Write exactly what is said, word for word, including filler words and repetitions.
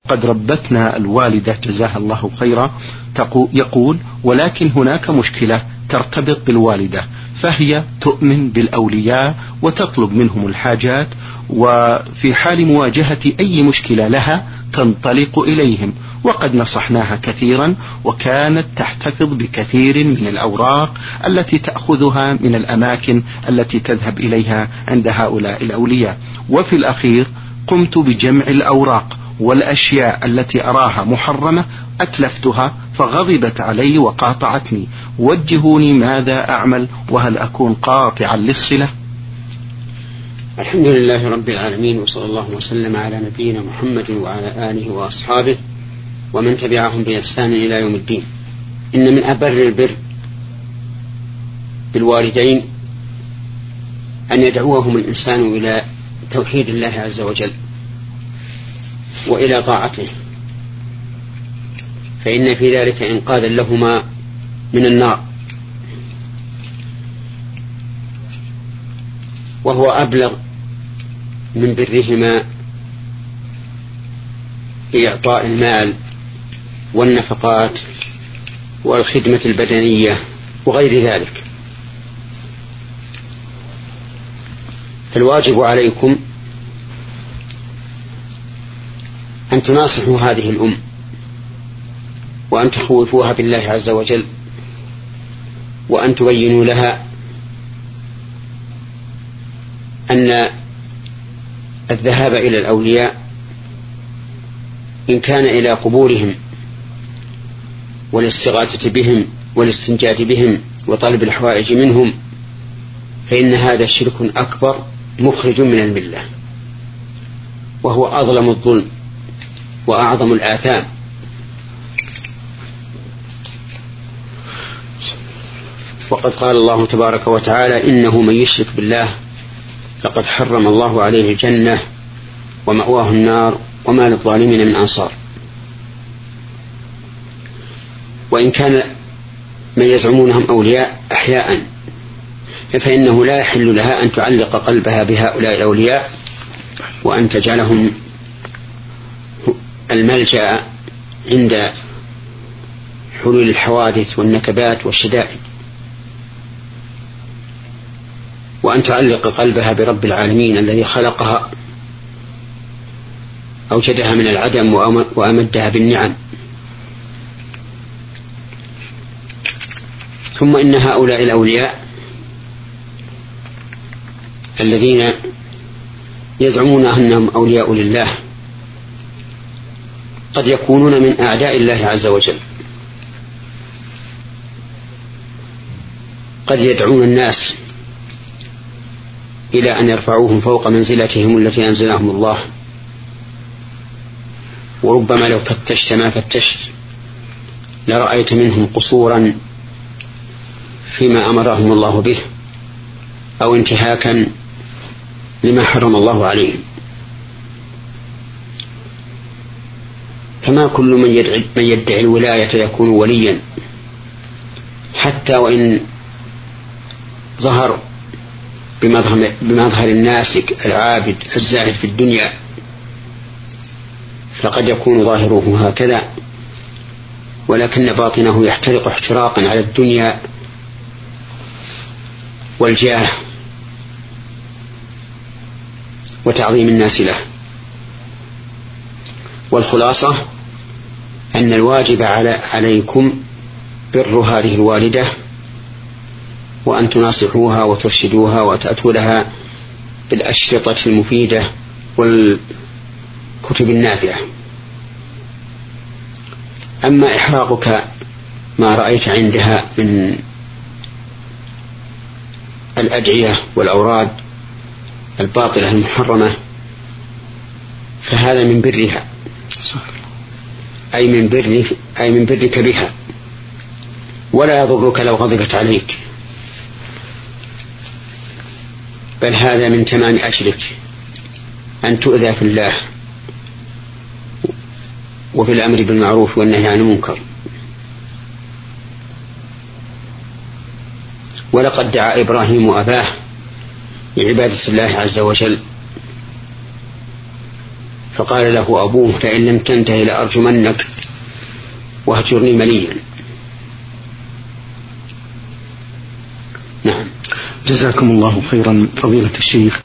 قد ربتنا الوالدة جزاها الله خيرا، يقول: ولكن هناك مشكلة ترتبط بالوالدة، فهي تؤمن بالأولياء وتطلب منهم الحاجات، وفي حال مواجهة أي مشكلة لها تنطلق إليهم، وقد نصحناها كثيرا، وكانت تحتفظ بكثير من الأوراق التي تأخذها من الأماكن التي تذهب إليها عند هؤلاء الأولياء. وفي الأخير قمت بجمع الأوراق والأشياء التي أراها محرمة أتلفتها، فغضبت علي وقاطعتني. وجهوني ماذا أعمل، وهل أكون قاطعا للصلة؟ الحمد لله رب العالمين، وصلى الله وسلم على نبينا محمد وعلى آله وأصحابه ومن تبعهم بإحسان إلى يوم الدين. إن من أبر البر بالوالدين أن يدعوهم الإنسان إلى توحيد الله عز وجل وإلى طاعته، فإن في ذلك إنقاذا لهما من النار، وهو أبلغ من برهما بإعطاء المال والنفقات والخدمة البدنية وغير ذلك. فالواجب عليكم أن تناصحوا هذه الأم وأن تخوفوها بالله عز وجل، وأن تبينوا لها أن الذهاب إلى الأولياء إن كان إلى قبورهم والاستغاثة بهم والاستنجاد بهم وطلب الحوائج منهم فإن هذا شرك أكبر مخرج من الملة، وهو أظلم الظلم وأعظم الآثام. وقد قال الله تبارك وتعالى: إنه من يشرك بالله فقد حرم الله عليه الجنة ومأواه النار وما للظالمين من أنصار. وإن كان من يزعمونهم أولياء أحياء فإنه لا يحل لها أن تعلق قلبها بهؤلاء الأولياء وأن تجعلهم الملجأ عند حلول الحوادث والنكبات والشدائد، وأن تعلق قلبها برب العالمين الذي خلقها، أوجدها من العدم وأمدها بالنعم. ثم إن هؤلاء الأولياء الذين يزعمون أنهم أولياء لله قد يكونون من أعداء الله عز وجل، قد يدعون الناس إلى أن يرفعوهم فوق منزلتهم التي أنزلهم الله، وربما لو فتشت ما فتشت لرأيت منهم قصورا فيما أمرهم الله به أو انتهاكا لما حرم الله عليهم. فما كل من يدعي, من يدعي الولاية يكون وليا، حتى وإن ظهر بمظهر, بمظهر الناسك العابد الزاهد في الدنيا، فقد يكون ظاهره هكذا ولكن باطنه يحترق احتراقا على الدنيا والجاه وتعظيم الناس له. والخلاصة أن الواجب على عليكم بر هذه الوالدة، وأن تناصحوها وترشدوها وتأتوا لها بالأشرطة المفيدة والكتب النافعة. أما إحراقك ما رأيت عندها من الأدعية والأوراد الباطلة المحرمة فهذا من برها، أي من برك, أي من برك بها، ولا يضرك لو غضبت عليك، بل هذا من تمام أجلك أن تؤذى في الله وفي الأمر بالمعروف والنهي عن المنكر. ولقد دعا إبراهيم أباه لعبادة الله عز وجل، فقال له أبوه لئن لم تنتهي لأرجمنك واهجرني مليا. نعم. جزاكم الله خيرا فضيلة الشيخ.